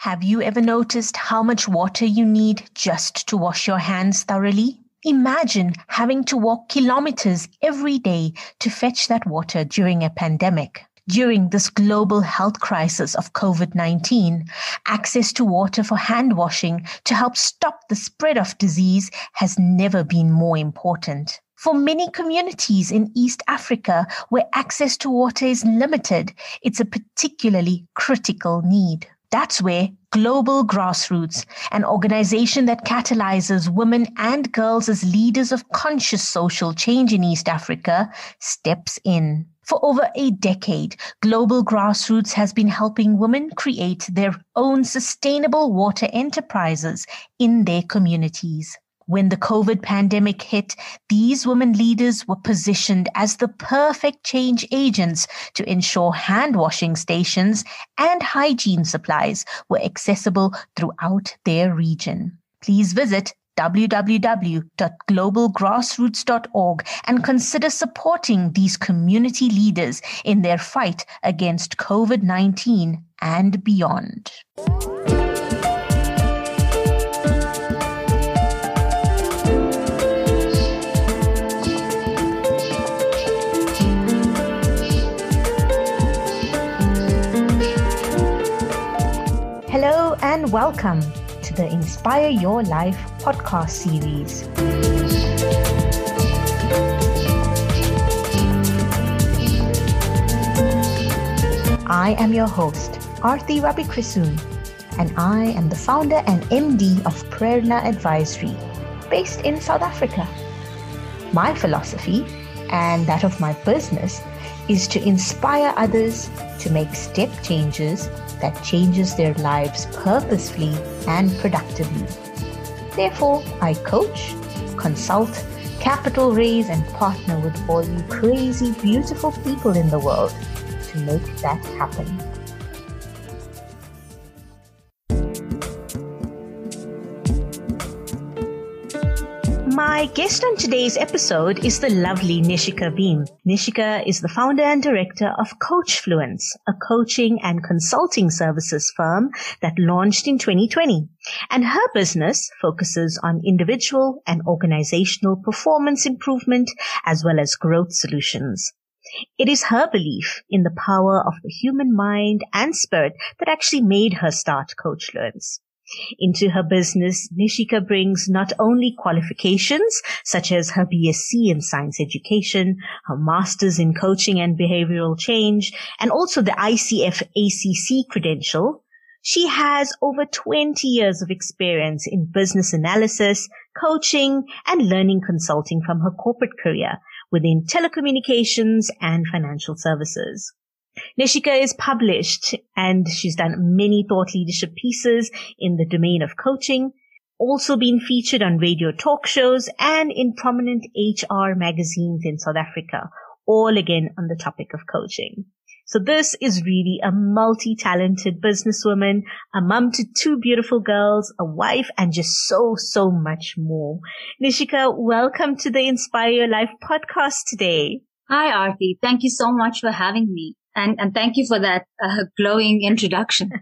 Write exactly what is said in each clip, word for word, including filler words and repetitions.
Have you ever noticed how much water you need just to wash your hands thoroughly? Imagine having to walk kilometers every day to fetch that water during a pandemic. During this global health crisis of COVID nineteen, access to water for hand washing to help stop the spread of disease has never been more important. For many communities in East Africa where access to water is limited, it's a particularly critical need. That's where Global Grassroots, an organization that catalyzes women and girls as leaders of conscious social change in East Africa, steps in. For over a decade, Global Grassroots has been helping women create their own sustainable water enterprises in their communities. When the COVID pandemic hit, these women leaders were positioned as the perfect change agents to ensure hand washing stations and hygiene supplies were accessible throughout their region. Please visit w w w dot global grassroots dot org and consider supporting these community leaders in their fight against COVID nineteen and beyond. Hello and welcome to the Inspire Your Life podcast series. I am your host, Aarti Ravikrisoon, and I am the founder and M D of Prerna Advisory, based in South Africa. My philosophy, and that of my business, is to inspire others to make step changes that changes their lives purposefully and productively. Therefore, I coach, consult, capital raise, and partner with all you crazy, beautiful people in the world to make that happen. My guest on today's episode is the lovely Nishika Beam. Nishika is the founder and director of Coachfluence, a coaching and consulting services firm that launched in twenty twenty. And her business focuses on individual and organizational performance improvement as well as growth solutions. It is her belief in the power of the human mind and spirit that actually made her start Coachfluence. Into her business, Nishika brings not only qualifications such as her B Sc in Science Education, her Masters in Coaching and Behavioral Change, and also the I C F A C C credential. She has over twenty years of experience in business analysis, coaching, and learning consulting from her corporate career within telecommunications and financial services. Nishika is published and she's done many thought leadership pieces in the domain of coaching, also been featured on radio talk shows and in prominent H R magazines in South Africa, all again on the topic of coaching. So this is really a multi-talented businesswoman, a mum to two beautiful girls, a wife, and just so, so much more. Nishika, welcome to the Inspire Your Life podcast today. Hi, Aarti. Thank you so much for having me. And, and thank you for that uh, glowing introduction.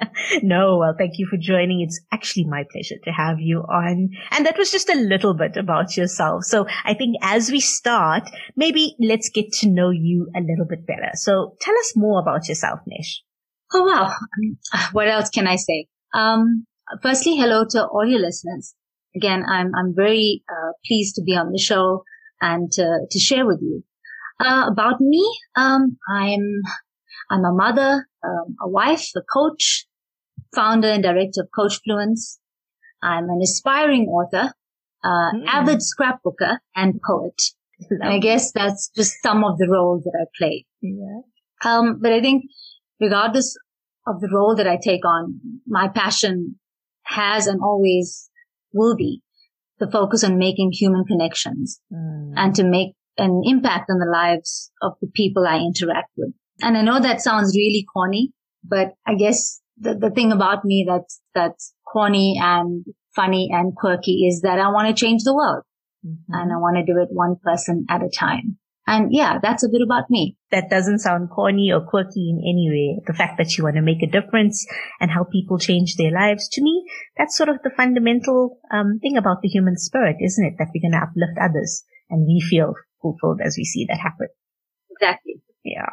No, well, thank you for joining. It's actually my pleasure to have you on. And that was just a little bit about yourself. So I think as we start, maybe let's get to know you a little bit better. So tell us more about yourself, Nish. Oh, wow. What else can I say? Um, firstly, hello to all your listeners. Again, I'm, I'm very uh, pleased to be on the show and uh, to share with you. Uh, about me, um, I'm, I'm a mother, um, a wife, a coach, founder and director of Coachfluence. I'm an aspiring author, uh, mm. avid scrapbooker and poet. And I guess that's just some of the roles that I play. Yeah. Um, but I think regardless of the role that I take on, my passion has and always will be the focus on making human connections mm. and to make an impact on the lives of the people I interact with. And I know that sounds really corny, but I guess the, the thing about me that's, that's corny and funny and quirky is that I want to change the world. Mm-hmm. And I want to do it one person at a time. And yeah, that's a bit about me. That doesn't sound corny or quirky in any way. The fact that you want to make a difference and help people change their lives, to me, that's sort of the fundamental um, thing about the human spirit, isn't it? That we're going to uplift others and we feel fulfilled as we see that happen. Exactly. Yeah.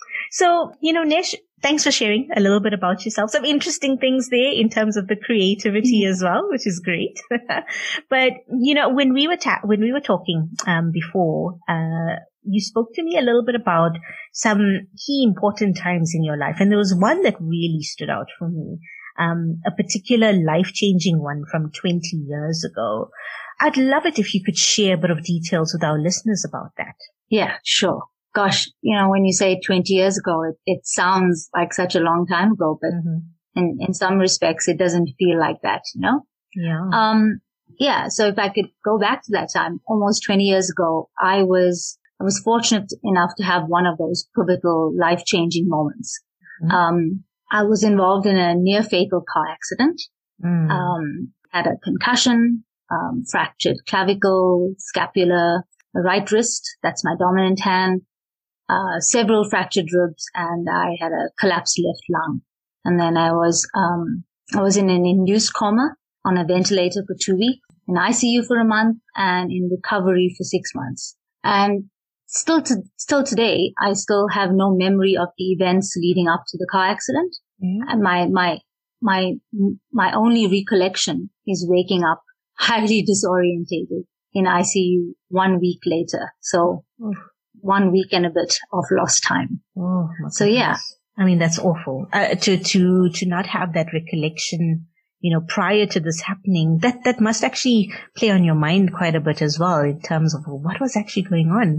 So, you know, Nish, thanks for sharing a little bit about yourself. Some interesting things there in terms of the creativity mm-hmm. as well, which is great. But, you know, when we were ta- when we were talking um, before, uh, you spoke to me a little bit about some key important times in your life. And there was one that really stood out for me, um, a particular life-changing one from twenty years ago. I'd love it if you could share a bit of details with our listeners about that. Yeah, sure. Gosh, you know, when you say twenty years ago, it, it sounds like such a long time ago, but mm-hmm. in, in some respects, it doesn't feel like that, you know? Yeah. Um, yeah. So if I could go back to that time, almost twenty years ago, I was, I was fortunate enough to have one of those pivotal life-changing moments. Mm-hmm. Um, I was involved in a near fatal car accident, mm. um, had a concussion, um, fractured clavicle, scapula, the right wrist, that's my dominant hand, Uh, several fractured ribs, and I had a collapsed left lung. And then I was, um, I was in an induced coma on a ventilator for two weeks, in I C U for a month, and in recovery for six months. And still to, still today, I still have no memory of the events leading up to the car accident. Mm-hmm. And my, my, my, my only recollection is waking up highly disorientated in I C U one week later. So, mm. one week and a bit of lost time. Oh, so yeah. I mean, that's awful. Uh, to, to, to not have that recollection, you know, prior to this happening, that, that must actually play on your mind quite a bit as well in terms of what was actually going on.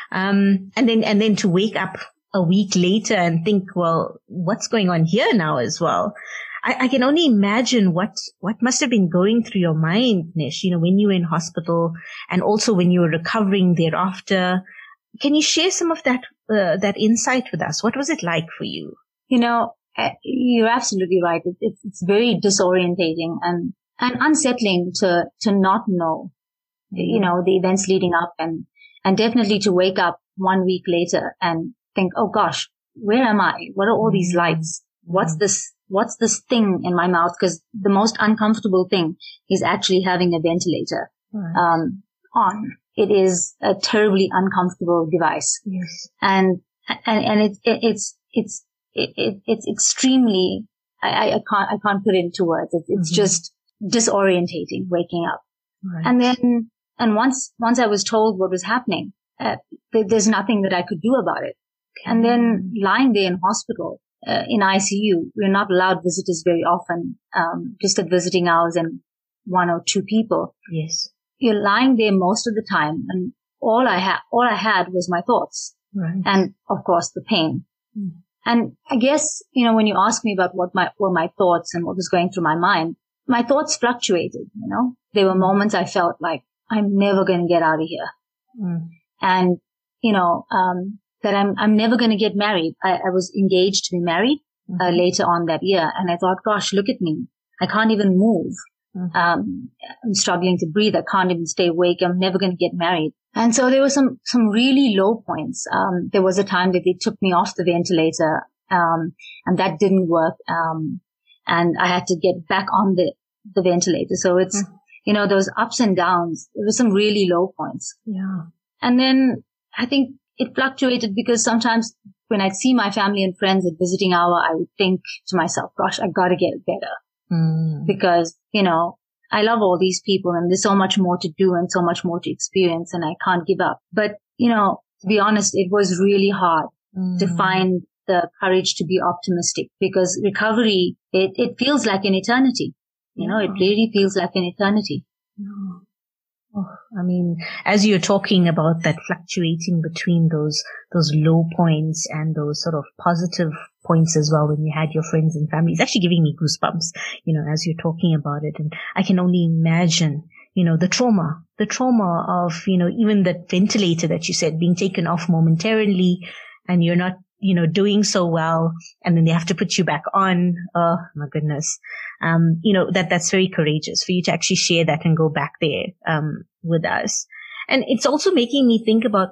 Um, and then, and then to wake up a week later and think, well, what's going on here now as well? I, I can only imagine what, what must have been going through your mind, Nish, you know, when you were in hospital and also when you were recovering thereafter. Can you share some of that, uh, that insight with us? What was it like for you? You know, you're absolutely right. It, it's, it's very disorientating and, and unsettling to, to not know, you know, the events leading up and, and definitely to wake up one week later and think, oh gosh, where am I? What are all these lights? What's this, what's this thing in my mouth? Because the most uncomfortable thing is actually having a ventilator, right. um, on. It is a terribly uncomfortable device. Yes. And, and, and it, it, it's, it's, it, it, it's extremely, I, I can't, I can't put it into words. It, it's mm-hmm. just disorientating waking up. Right. And then, and once, once I was told what was happening, uh, th- there's nothing that I could do about it. Okay. And then lying there in hospital, uh, in I C U, we're not allowed visitors very often, um, just at visiting hours and one or two people. Yes. You're lying there most of the time, and all I had, all I had was my thoughts, right. and of course the pain. Mm. And I guess, you know, when you ask me about what my were my thoughts and what was going through my mind, my thoughts fluctuated. You know, there were moments I felt like I'm never going to get out of here, mm. and you know, um, that I'm I'm never going to get married. I, I was engaged to be married mm-hmm. uh, later on that year, and I thought, gosh, look at me, I can't even move. Mm-hmm. Um, I'm struggling to breathe. I can't even stay awake. I'm never going to get married. And so there were some, some really low points. Um, there was a time that they took me off the ventilator, um, and that didn't work. Um, and I had to get back on the, the ventilator. So it's, mm-hmm. you know, those ups and downs. There were some really low points. Yeah. And then I think it fluctuated because sometimes when I'd see my family and friends at visiting hour, I would think to myself, gosh, I gotta get better. Mm. Because, you know, I love all these people and there's so much more to do and so much more to experience and I can't give up. But, you know, to be honest, it was really hard mm. to find the courage to be optimistic because recovery, it, it feels like an eternity. You know, it really feels like an eternity. No. Oh, I mean, as you're talking about that fluctuating between those, those low points and those sort of positive points as well when you had your friends and family, it's actually giving me goosebumps, you know, as you're talking about it. And I can only imagine, you know, the trauma, the trauma of, you know, even that ventilator that you said being taken off momentarily and you're not, you know, doing so well. And then they have to put you back on. Oh my goodness. Um, you know, that, that's very courageous for you to actually share that and go back there, um, with us. And it's also making me think about, well,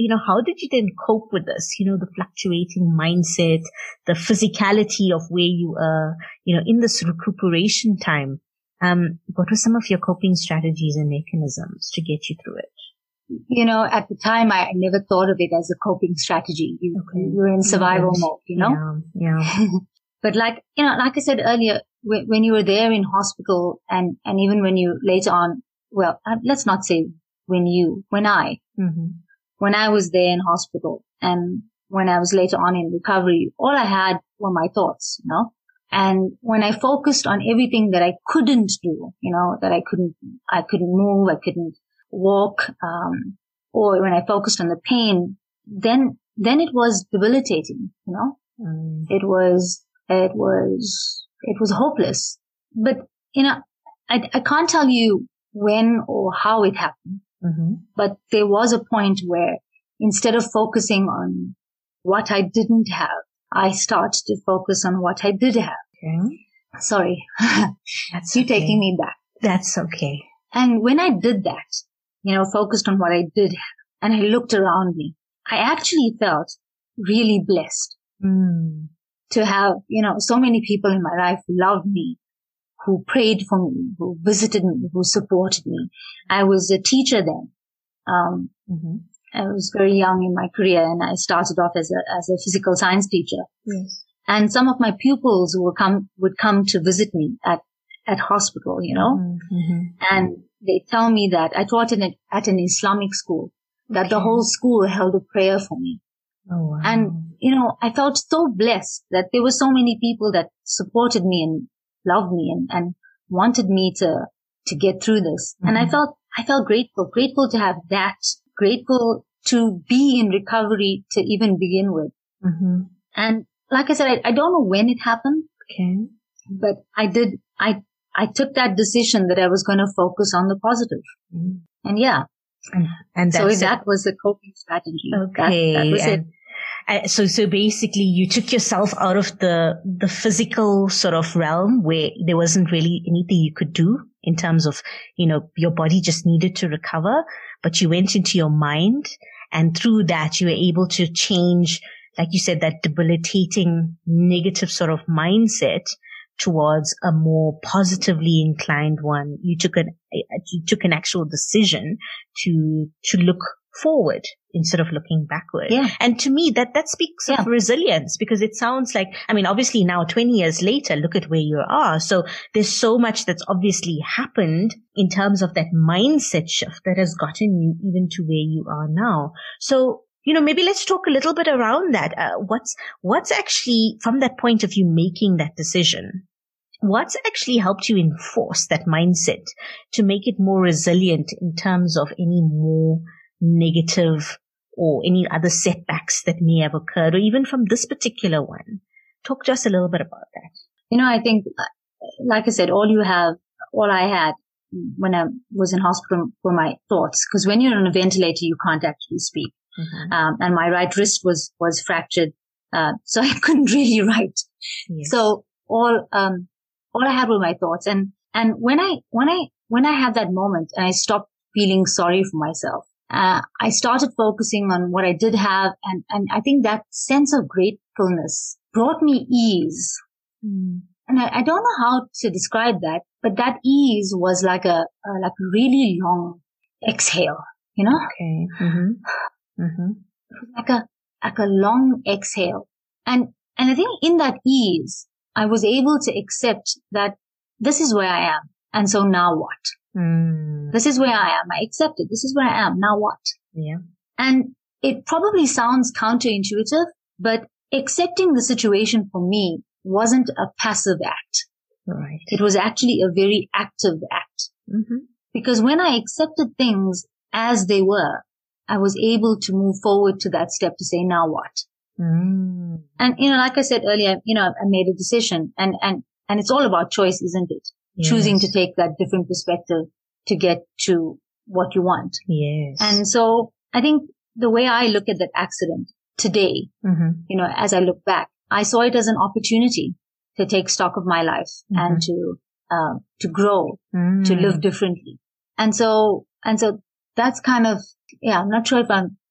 you know, how did you then cope with this? You know, the fluctuating mindset, the physicality of where you are, you know, in this recuperation time. Um, what were some of your coping strategies and mechanisms to get you through it? You know, at the time, I never thought of it as a coping strategy. You, okay. You're in survival yes. mode, you know? Yeah. yeah. But like, you know, like I said earlier, when, when you were there in hospital and, and even when you later on, well, let's not say when you, when I, mm-hmm. when I was there in hospital and when I was later on in recovery, all I had were my thoughts, you know? And when I focused on everything that I couldn't do, you know, that I couldn't, I couldn't move, I couldn't walk, um, or when I focused on the pain, then, then it was debilitating, you know, mm. it was, it was, it was hopeless. But, you know, I, I can't tell you when or how it happened, mm-hmm. but there was a point where instead of focusing on what I didn't have, I started to focus on what I did have. Okay. Sorry. That's you okay. taking me back. That's okay. And when I did that, you know, focused on what I did have, and I looked around me, I actually felt really blessed mm. to have, you know, so many people in my life who loved me, who prayed for me, who visited me, who supported me. I was a teacher then. Um, mm-hmm. I was very young in my career and I started off as a, as a physical science teacher. Yes. And some of my pupils would come, would come to visit me at, at hospital, you know, mm-hmm. and they tell me that I taught in a, at an Islamic school, that okay. the whole school held a prayer for me. Oh, wow. And, you know, I felt so blessed that there were so many people that supported me and loved me and, and wanted me to, to get through this. Mm-hmm. And I felt, I felt grateful, grateful to have that, grateful to be in recovery to even begin with. Mm-hmm. And like I said, I, I don't know when it happened, okay. but I did, I, I took that decision that I was going to focus on the positive. Mm-hmm. And yeah. And, and so that was the coping strategy. Okay. That, that was and, it. Uh, so, so basically you took yourself out of the, the physical sort of realm where there wasn't really anything you could do in terms of, you know, your body just needed to recover, but you went into your mind and through that you were able to change, like you said, that debilitating negative sort of mindset towards a more positively inclined one. You took an, you took an actual decision to, to look forward instead of looking backward. Yeah. And to me, that, that speaks yeah. of resilience because it sounds like, I mean, obviously now twenty years later, look at where you are. So there's so much that's obviously happened in terms of that mindset shift that has gotten you even to where you are now. So, you know, maybe let's talk a little bit around that. Uh, what's, what's actually from that point of view making that decision? What's actually helped you enforce that mindset to make it more resilient in terms of any more negative or any other setbacks that may have occurred or even from this particular one? Talk to us a little bit about that. You know, I think, like I said, all you have, all I had when I was in hospital were my thoughts. Because when you're on a ventilator, you can't actually speak. Mm-hmm. Um, and my right wrist was, was fractured. Uh, so I couldn't really write. Yes. So all, um, all I had were my thoughts. And, and when I, when I, when I had that moment and I stopped feeling sorry for myself, uh, I started focusing on what I did have. And, and I think that sense of gratefulness brought me ease. Mm. And I, I don't know how to describe that, but that ease was like a, uh, like a really long exhale, you know? Okay. Mm-hmm. Mm-hmm. Like a, like a long exhale. And, and I think in that ease, I was able to accept that this is where I am. And so now what? Mm. This is where I am. I accept it. This is where I am. Now what? Yeah. And it probably sounds counterintuitive, but accepting the situation for me wasn't a passive act. Right. It was actually a very active act. Mm-hmm. Because when I accepted things as they were, I was able to move forward to that step to say, now what? Mm. And, you know, like I said earlier, you know, I made a decision and, and, and it's all about choice, isn't it? Yes. Choosing to take that different perspective to get to what you want. Yes. And so I think the way I look at that accident today, mm-hmm. you know, as I look back, I saw it as an opportunity to take stock of my life mm-hmm. and to, uh, to grow, mm. to live differently. And so, and so that's kind of, yeah, I'm not sure if I'm,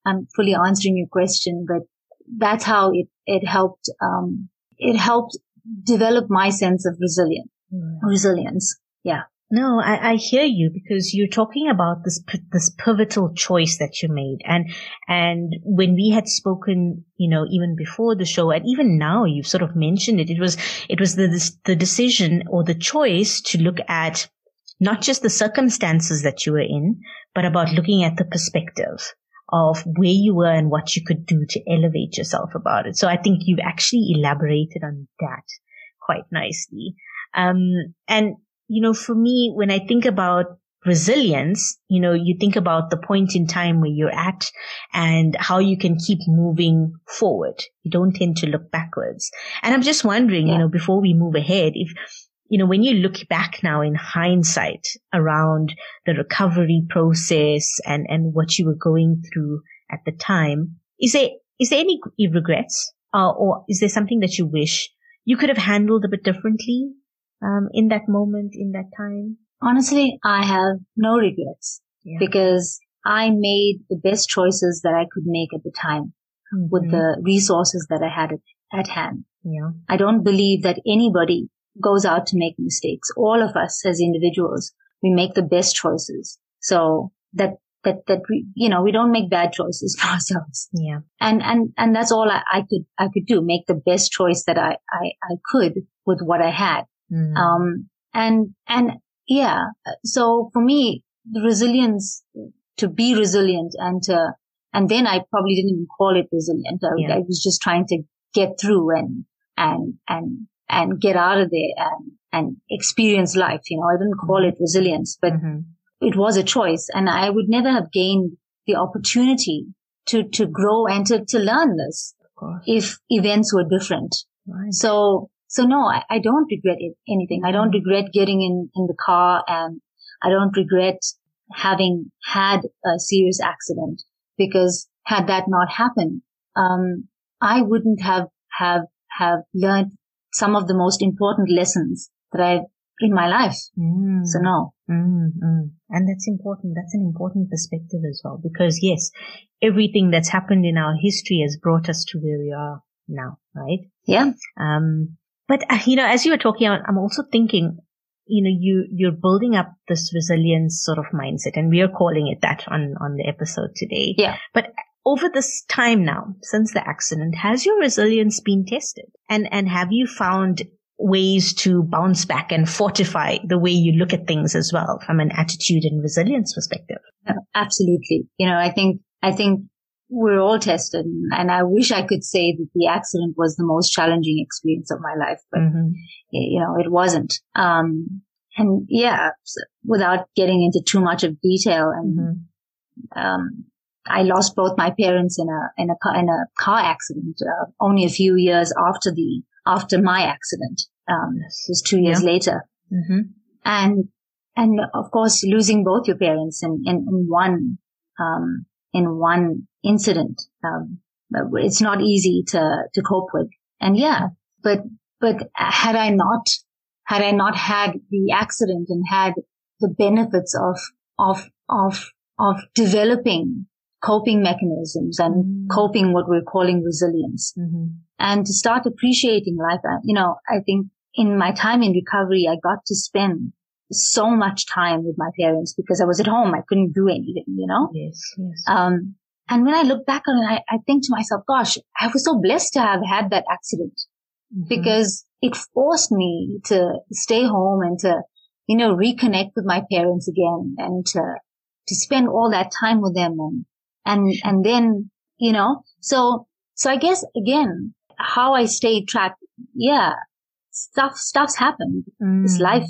I'm fully answering your question, but that's how it, it helped, um, it helped develop my sense of resilience, mm. resilience. Yeah. No, I, I hear you, because you're talking about this this pivotal choice that you made, and and when we had spoken, you know, even before the show, and even now, you've sort of mentioned it. It was it was the this, the decision or the choice to look at not just the circumstances that you were in, but about looking at the perspective of where you were and what you could do to elevate yourself about it. So I think you've actually elaborated on that quite nicely, um, and. You know, for me, when I think about resilience, you know, you think about the point in time where you're at and how you can keep moving forward. You don't tend to look backwards. And I'm just wondering, yeah. you know, before we move ahead, if, you know, when you look back now in hindsight around the recovery process and, and what you were going through at the time, is there, is there any regrets, uh, or is there something that you wish you could have handled a bit differently? Um, in that moment, in that time? Honestly, I have no regrets yeah. because I made the best choices that I could make at the time mm-hmm. with the resources that I had at, at hand. Yeah. I don't believe that anybody goes out to make mistakes. All of us as individuals, we make the best choices. So that, that, that we, you know, we don't make bad choices for ourselves. Yeah. And, and, and that's all I, I could, I could do, make the best choice that I, I, I could with what I had. Mm. Um, and, and yeah, so for me, the resilience, to be resilient and to, and then I probably didn't even call it resilient. I, yeah. I was just trying to get through and, and, and, and get out of there and, and experience life. You know, I didn't call mm-hmm. it resilience, but mm-hmm. it was a choice, and I would never have gained the opportunity to, to grow and to, to learn this if events were different. Right. So, So no, I, I don't regret it, anything. I don't regret getting in, in the car, and I don't regret having had a serious accident, because had that not happened, um, I wouldn't have, have, have learned some of the most important lessons that I've in my life. Mm. So no. Mm, mm. And that's important. That's an important perspective as well, because yes, everything that's happened in our history has brought us to where we are now, right? Yeah. Um, But, uh, you know, as you were talking, I'm also thinking, you know, you, you're building up this resilience sort of mindset, and we are calling it that on, on the episode today. Yeah. But over this time now, since the accident, has your resilience been tested? And, and have you found ways to bounce back and fortify the way you look at things as well from an attitude and resilience perspective? Absolutely. You know, I think, I think, we're all tested, and I wish I could say that the accident was the most challenging experience of my life, but mm-hmm. you know, it wasn't. Um, and yeah, without getting into too much of detail, and mm-hmm. um, I lost both my parents in a in a car, in a car accident uh, only a few years after the after my accident. Um, this was two years yeah. later, mm-hmm. and and of course, losing both your parents in in, in one um, in one incident. Um, it's not easy to, to cope with. And yeah, but, but had I not, had I not had the accident and had the benefits of, of, of, of developing coping mechanisms and mm-hmm. coping what we're calling resilience mm-hmm. and to start appreciating life, you know, I think in my time in recovery, I got to spend so much time with my parents because I was at home. I couldn't do anything, you know? Yes, yes. Um, and when I look back on it, I, I think to myself, gosh, I was so blessed to have had that accident mm-hmm. because it forced me to stay home and to, you know, reconnect with my parents again and to, to spend all that time with them. And, and, and then, you know, so, so I guess again, how I stayed track. Yeah, stuff, stuff's happened. Mm. This life,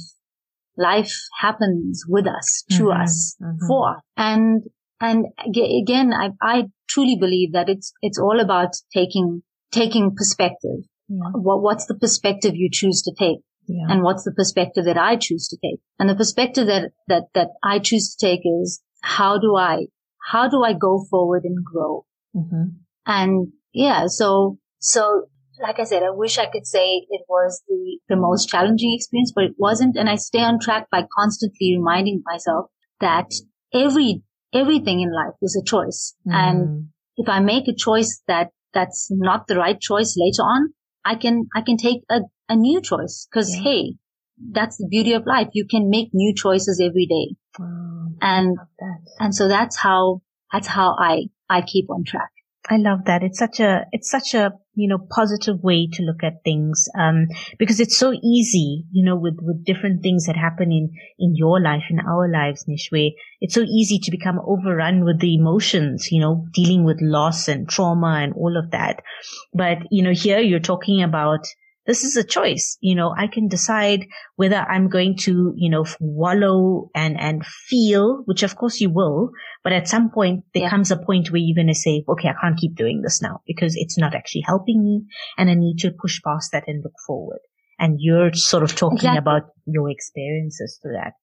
life happens with us, to mm-hmm. us, mm-hmm. for, and, And again, I, I truly believe that it's, it's all about taking, taking perspective. Yeah. What, what's the perspective you choose to take? Yeah. And what's the perspective that I choose to take? And the perspective that, that, that I choose to take is how do I, how do I go forward and grow? Mm-hmm. And yeah, so, so like I said, I wish I could say it was the, the most challenging experience, but it wasn't. And I stay on track by constantly reminding myself that every Everything in life is a choice. Mm. And, if I make a choice that that's not the right choice later on, I can, I can take a, a new choice because, yeah. hey, that's the beauty of life. You can make new choices every day. Wow, and, and so that's how, that's how I, I keep on track. I love that. It's such a, it's such a, you know, positive way to look at things. Um, because it's so easy, you know, with, with different things that happen in, in your life, in our lives, Nish, where it's so easy to become overrun with the emotions, you know, dealing with loss and trauma and all of that. But, you know, here you're talking about, this is a choice. You know, I can decide whether I'm going to, you know, wallow and, and feel, which of course you will, but at some point there yeah. comes a point where you're going to say, okay, I can't keep doing this now because it's not actually helping me and I need to push past that and look forward. And you're sort of talking exactly. about your experiences to that.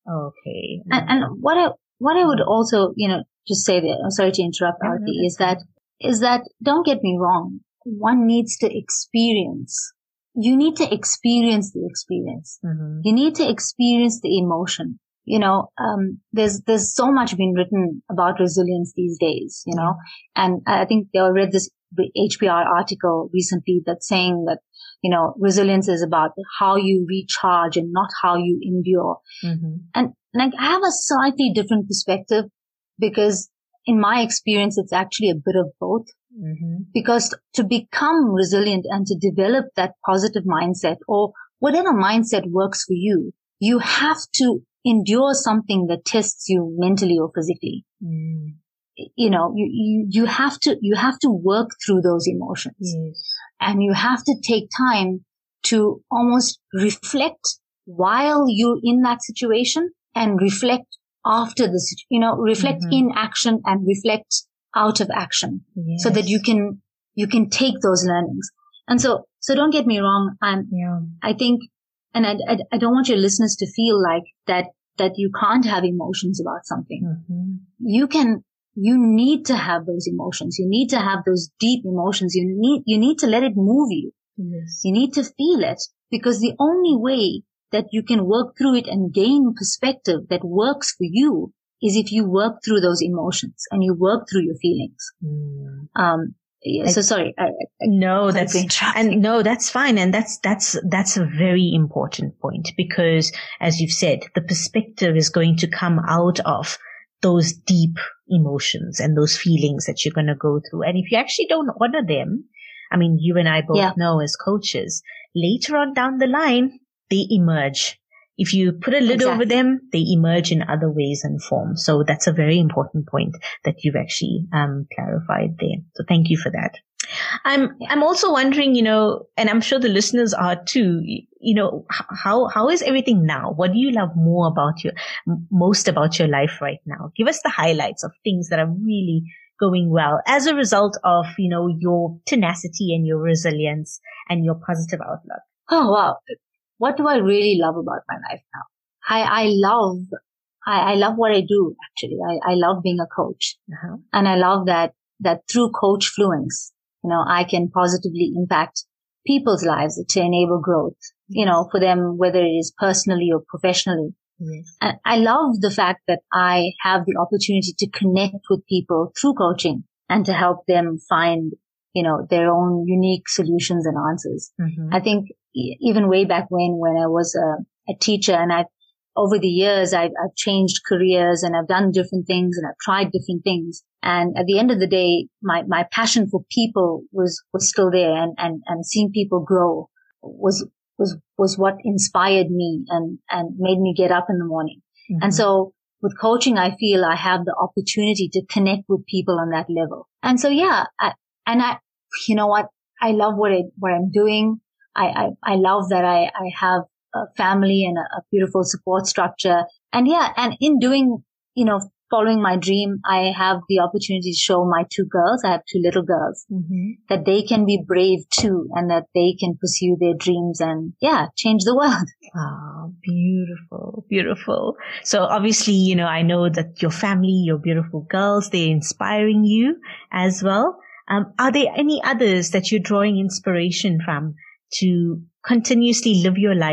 Okay. And, and what I, what I would also, you know, just say there, I'm sorry to interrupt, no, Aarti, no, is that, is that, don't get me wrong, one needs to experience. You need to experience the experience. Mm-hmm. You need to experience the emotion. You know, um, there's, there's so much been written about resilience these days, you know, yeah. and I think I read this H B R article recently that's saying that, you know, resilience is about how you recharge and not how you endure. Mm-hmm. And like, I have a slightly different perspective because in my experience, it's actually a bit of both. Mm-hmm. Because to become resilient and to develop that positive mindset or whatever mindset works for you, you have to endure something that tests you mentally or physically. Mm. You know, you, you, you have to, you have to work through those emotions. Yes. And you have to take time to almost reflect while you're in that situation and reflect after the, you know, reflect mm-hmm. in action and reflect out of action yes. so that you can, you can take those learnings. And so, so don't get me wrong. I'm, yeah. I think, and I, I, I don't want your listeners to feel like that, that you can't have emotions about something. Mm-hmm. You can, you need to have those emotions. You need to have those deep emotions. You need, you need to let it move you. Yes. You need to feel it because the only way that you can work through it and gain perspective that works for you is if you work through those emotions and you work through your feelings. Mm. Um, yeah, so sorry. I, I, no, that's, and no, that's fine. And that's, that's, that's a very important point because as you've said, the perspective is going to come out of those deep emotions and those feelings that you're going to go through. And if you actually don't honor them, I mean, you and I both yeah. know as coaches, later on down the line, they emerge. If you put a lid exactly. over them, they emerge in other ways and forms. So that's a very important point that you've actually um, clarified there. So thank you for that. I'm yeah. I'm also wondering, you know, and I'm sure the listeners are too, you know, how how is everything now? What do you love more about your, most about your life right now? Give us the highlights of things that are really going well as a result of, you know, your tenacity and your resilience and your positive outlook. Oh, wow. What do I really love about my life now? I, I love, I, I love what I do, actually. I, I love being a coach. Uh-huh. And I love that, that through Coach Fluence, you know, I can positively impact people's lives to enable growth, you know, for them, whether it is personally or professionally. Yes. And I love the fact that I have the opportunity to connect with people through coaching and to help them find, you know, their own unique solutions and answers. Mm-hmm. I think even way back when, when I was a, a teacher and I, over the years, I've, I've changed careers and I've done different things and I've tried different things. And at the end of the day, my, my passion for people was, was still there and, and, and seeing people grow was, was, was what inspired me and, and made me get up in the morning. Mm-hmm. And so with coaching, I feel I have the opportunity to connect with people on that level. And so, yeah, I, and I, you know what? I love what I, what I'm doing. I, I, I love that I, I have a family and a, a beautiful support structure. And yeah, and in doing, you know, following my dream, I have the opportunity to show my two girls, I have two little girls, mm-hmm. that they can be brave too and that they can pursue their dreams and yeah, change the world. Oh, beautiful, beautiful. So obviously, you know, I know that your family, your beautiful girls, they're inspiring you as well. Um, are there any others that you're drawing inspiration from to continuously live your life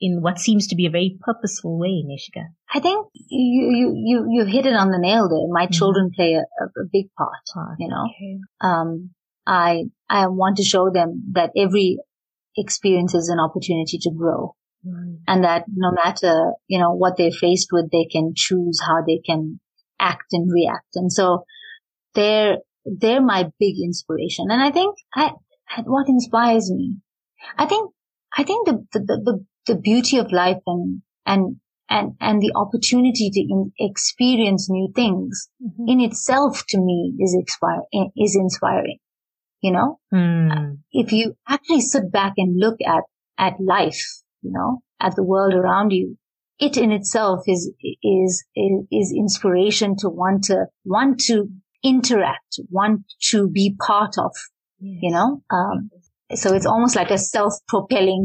in what seems to be a very purposeful way, Nishika. I think you, you, you, you hit it on the nail there. My mm-hmm. children play a, a big part, oh, you know. Okay. Um, I, I want to show them that every experience is an opportunity to grow. Right. And that no matter, you know, what they're faced with, they can choose how they can act and react. And so they're, they're my big inspiration. And I think I, what inspires me, I think, I think the, the, the, the beauty of life and, and, and, and the opportunity to in, experience new things mm-hmm. in itself to me is inspire, is inspiring. You know, mm. if you actually sit back and look at, at life, you know, at the world around you, it in itself is, is, is, is inspiration to want to, want to interact, want to be part of, yes. you know, um, so it's almost like a self-propelling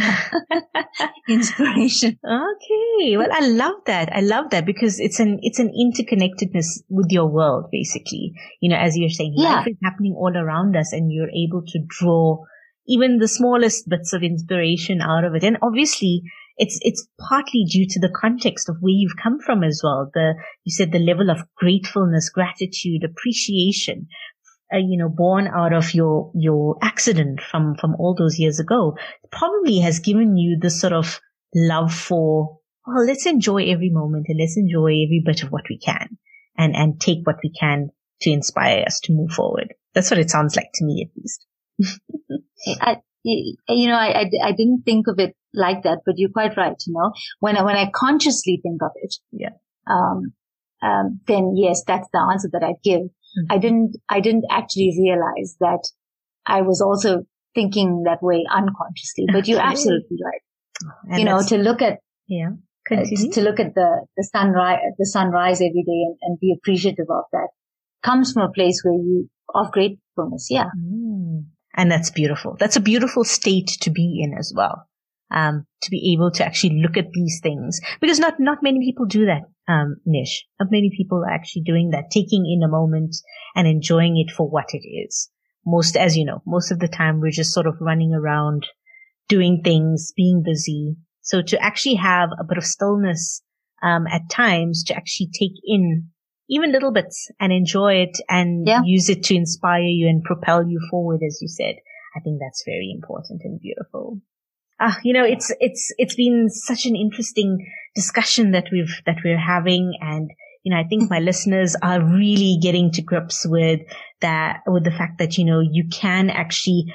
inspiration. Okay. Well, I love that. I love that because it's an, it's an interconnectedness with your world, basically. You know, as you're saying, yeah. life is happening all around us and you're able to draw even the smallest bits of inspiration out of it. And obviously it's, it's partly due to the context of where you've come from as well. The, you said the level of gratefulness, gratitude, appreciation. Uh, you know, born out of your, your accident from, from all those years ago, probably has given you this sort of love for, well, let's enjoy every moment and let's enjoy every bit of what we can and, and take what we can to inspire us to move forward. That's what it sounds like to me, at least. I, you know, I, I, I didn't think of it like that, but you're quite right. You know, when I, when I consciously think of it, yeah, um, um, then yes, that's the answer that I'd give. I didn't, I didn't actually realize that I was also thinking that way unconsciously, but you're absolutely right. And you know, to look at, yeah, uh, to, to look at the, the sunrise, the sunrise every day and, and be appreciative of that comes from a place where you, of gratefulness. Yeah. Mm. And that's beautiful. That's a beautiful state to be in as well. Um, to be able to actually look at these things because not, not many people do that. Um, Nish, not many people are actually doing that, taking in a moment and enjoying it for what it is. Most, as you know, most of the time we're just sort of running around doing things, being busy. So to actually have a bit of stillness, um, at times to actually take in even little bits and enjoy it and yeah. use it to inspire you and propel you forward, as you said. I think that's very important and beautiful. Ah, you know, it's, it's, it's been such an interesting discussion that we've, that we're having. And, you know, I think my listeners are really getting to grips with that, with the fact that, you know, you can actually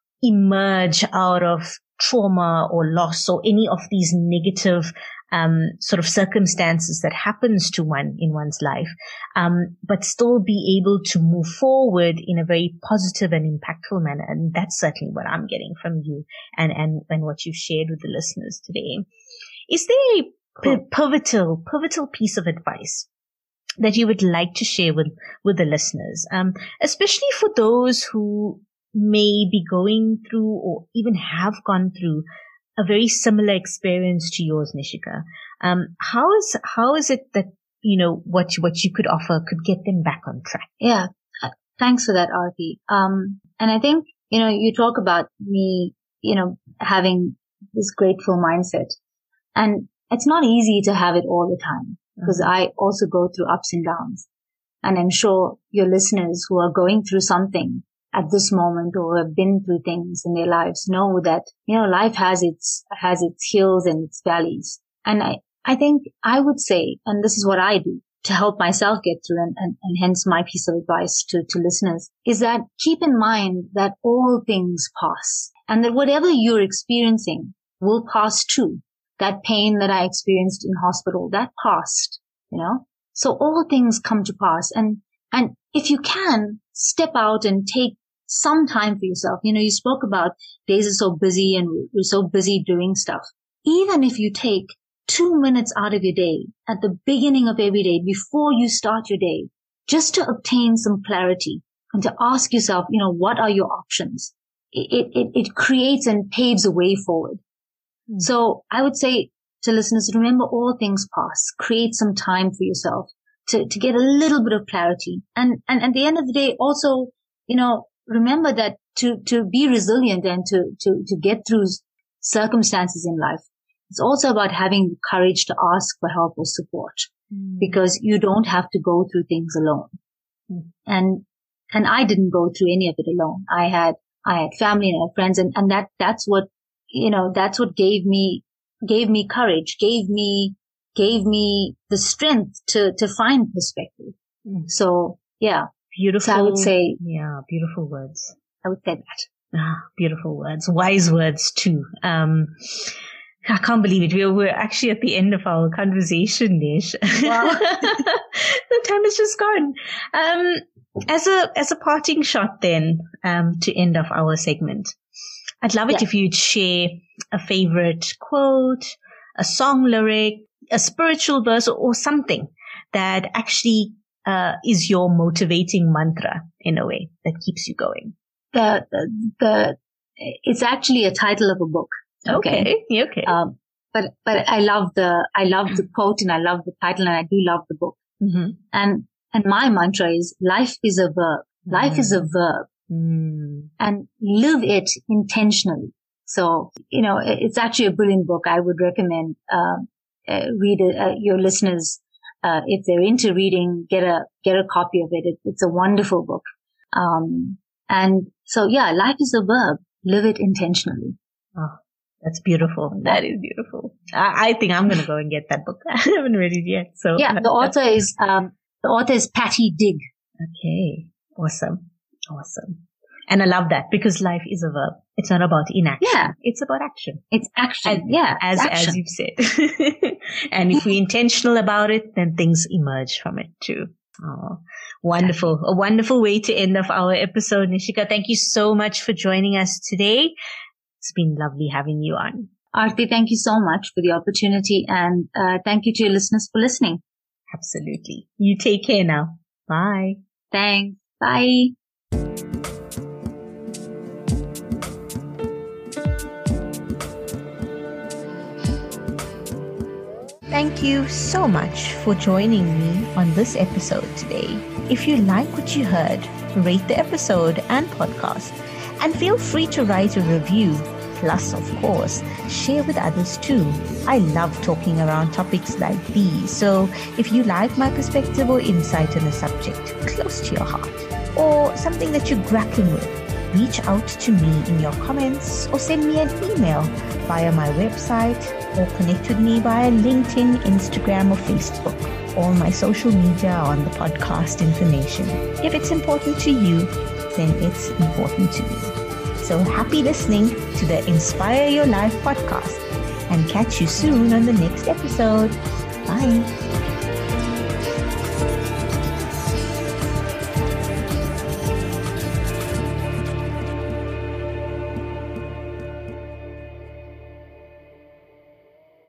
emerge out of trauma or loss or any of these negative, um, sort of circumstances that happens to one in one's life, um, but still be able to move forward in a very positive and impactful manner. And that's certainly what I'm getting from you and, and, and what you've shared with the listeners today. Is there a p- pivotal, pivotal piece of advice that you would like to share with, with the listeners, um, especially for those who may be going through or even have gone through a very similar experience to yours, Nishika? Um, how is, how is it that, you know, what, what you could offer could get them back on track? Yeah. Thanks for that, Aarti. Um, and I think, you know, you talk about me, you know, having this grateful mindset, and it's not easy to have it all the time because mm-hmm. I also go through ups and downs. And I'm sure your listeners who are going through something at this moment or have been through things in their lives know that, you know, life has its, has its hills and its valleys. And I, I think I would say, and this is what I do to help myself get through and, and, and hence my piece of advice to, to listeners is that keep in mind that all things pass and that whatever you're experiencing will pass too. That pain that I experienced in hospital, that passed, you know, so all things come to pass. And, and if you can step out and take some time for yourself. You know, you spoke about days are so busy and we're so busy doing stuff. Even if you take two minutes out of your day at the beginning of every day before you start your day, just to obtain some clarity and to ask yourself, you know, what are your options? It, it, it creates and paves a way forward. Mm. So I would say to listeners, remember all things pass. Create some time for yourself to, to get a little bit of clarity. And, and at the end of the day, also, you know, remember that to, to be resilient and to, to, to get through circumstances in life, it's also about having the courage to ask for help or support, mm. because you don't have to go through things alone. Mm. And, and I didn't go through any of it alone. I had, I had family and I had friends, and, and that, that's what, you know, that's what gave me, gave me courage, gave me, gave me the strength to, to find perspective. Mm. So yeah. Beautiful. So I would say, yeah, beautiful words. I would say that. Ah, beautiful words, wise words too. Um, I can't believe it. We're, we're actually at the end of our conversation, Nish. Wow. The time has just gone. Um, as a, as a parting shot then, um, to end off our segment, I'd love it yeah. if you'd share a favorite quote, a song lyric, a spiritual verse, or, or something that actually uh, is your motivating mantra in a way that keeps you going. The, the, the, it's actually a title of a book. Okay. Okay. okay. Um, but, but I love the, I love the quote and I love the title and I do love the book. Mm-hmm. And, and my mantra is life is a verb. Life mm. is a verb mm. and live it intentionally. So, you know, it's actually a brilliant book. I would recommend, um, uh, read it, uh, your listeners, uh, if they're into reading, get a, get a copy of it. it it's a wonderful book. Um, and so yeah, life is a verb. Live it intentionally. Oh, that's beautiful. That is beautiful. I, I think I'm going to go and get that book. I haven't read it yet. So yeah, the author is, um, the author is Patty Digg. Okay. Awesome. Awesome. And I love that because life is a verb. It's not about inaction. Yeah. It's about action. It's action. And, yeah. As, action. as you've said. And if we're intentional about it, then things emerge from it too. Oh, wonderful. A wonderful way to end off our episode. Nishika, thank you so much for joining us today. It's been lovely having you on. Aarti, thank you so much for the opportunity, and uh, thank you to your listeners for listening. Absolutely. You take care now. Bye. Thanks. Bye. Thank you so much for joining me on this episode today. If you like what you heard, rate the episode and podcast, and feel free to write a review. Plus, of course, share with others too. I love talking around topics like these. So if you like my perspective or insight on a subject close to your heart, or something that you're grappling with, reach out to me in your comments or send me an email via my website or connect with me via LinkedIn, Instagram, or Facebook. All my social media are on the podcast information. If it's important to you, then it's important to me. So happy listening to the Inspire Your Life podcast, and catch you soon on the next episode. Bye.